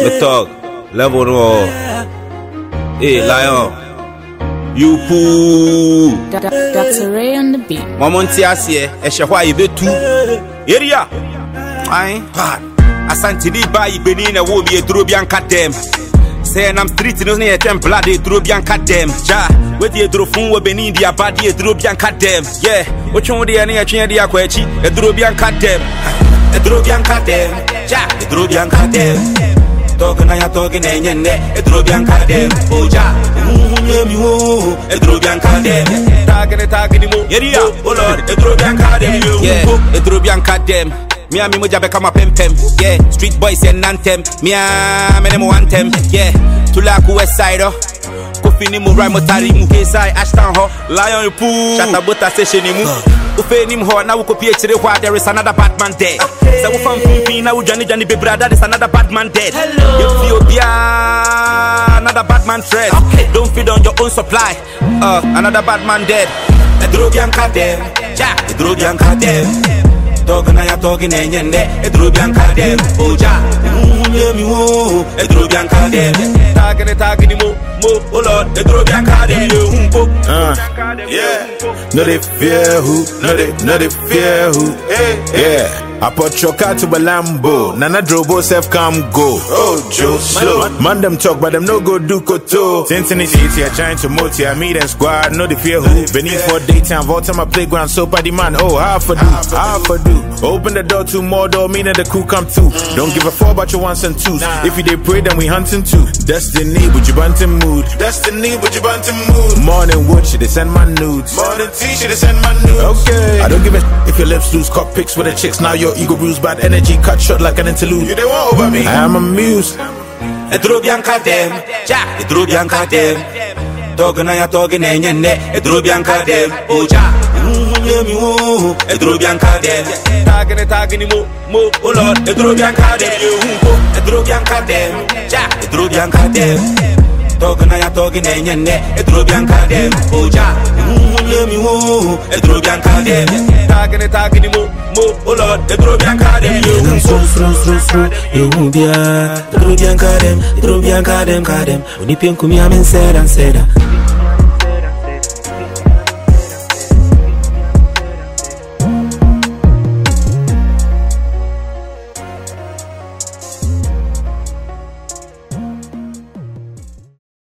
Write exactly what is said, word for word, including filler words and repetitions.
The talk, level no. Hey, Lion. You poo. Doctor Ray on the beat. Mamonti asiye, eshe hwa ibe tu. Area. Aye. Asante di ba ibeni na wo bi eduro bi anka dem. Say I'm street no na yetwem blood eduro bi anka dem. Ja, we di eduro fun we beni di abadi eduro bi anka dem. Yeah, otwon de na yetwen de akwa achi eduro bi anka dem. Eduro bi anka dem. Ja, eduro bi anka dem. Talking na ya talking na nyenne eduro bi anka dem. Oja, unye mi wo eduro bi anka dem. Tagene tagene mo. Area. Oh Lord, eduro bi anka dem. Yeah, eduro bi anka dem. Me and me moja become pem pem, yeah. Street boys and nantem, me and me name one tem, yeah. Tulaku West Side, oh. Kofi ni mu rhyme tari mu K-side Ashton ho. Lion you poo. Shatabota session ni mu. Ufe ni mu ho na uko P H D where there is another bad man dead. Say we from Philippines na we Johnny Johnny baby brother there is another bad man dead. Ethiopia another bad man threat. Don't feed on your own supply. Uh, another bad man dead. Eduro bianca dem, ja. Eduro bianca dem. Talking na ya talking na nyende eduro bianca dem. Oja, unye mi wo eduro bianca dem. Tagene tagene mo mo oh Lord eduro bianca dem yo humpo. Uh, yeah. No they fear who, no they, no they fear who. Hey, yeah. I put your car to a Lambo. Nana Drobo self come go. Oh, Joe slow. Man them talk, but them no go do koto. Tintin is easy, trying to multi. I meet and squad, no the fear who. Beneath for daytime, vault on my playground, so body man. Oh, half a do, half a do. Open the door to more door, meaning the crew come too. Don't give a fuck about your ones and twos. If you they pray, then we hunting too. Destiny, would you bunting mood? Destiny, would you bunting mood? Morning wood, should they send my nudes? Morning tea, should they send my nudes? Okay. I don't give a if your lips lose, cock pics with the chicks. Now your ego bruised, bad energy, cut short like an interlude. You they want over me? I am amused. Eduro bianca dem, ja. Eduro bianca dem. Talking na ya talking na nyenne eduro bianca dem. Oja, unye mi wo eduro bianca dem. Tagene tagene mo mo oh Lord eduro bianca dem yo humpo. Eduro bianca dem, ja. Eduro bianca dem. Talking na ya talking na nyenne eduro bianca dem. Oja, unye mi wo eduro bianca dem. Tagene tagene mo mo oh Lord eduro bianca dem yo humpo. Stro stro stro yo humbia eduro bianca dem eduro bianca dem kadem. Oni penku mi amen seda seda.